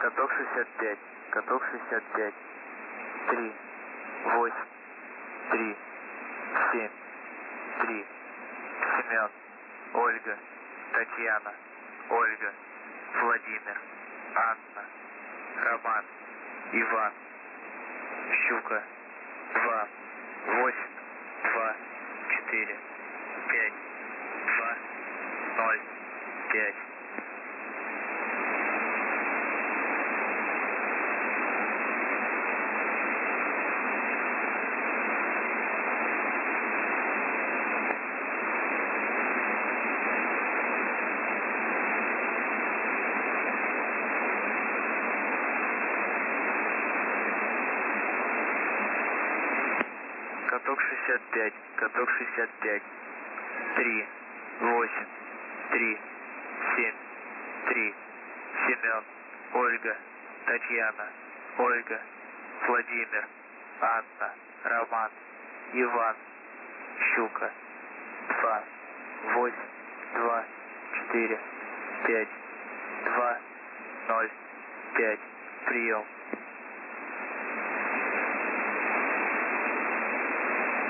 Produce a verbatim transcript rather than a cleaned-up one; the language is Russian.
Каток шестьдесят пять, каток шестьдесят пять, три, восемь, три, семь, три, Семен, Ольга, Татьяна, Ольга, Владимир, Анна, Роман, Иван, Щука, два, восемь, два, четыре, пять, два, ноль, пять. Каток шестьдесят пять, каток шестьдесят пять, три, восемь, три, семь, три, Семен, Ольга, Татьяна, Ольга, Владимир, Анна, Роман, Иван, Щука, два, восемь, два, четыре, пять, два, ноль, пять. Прием.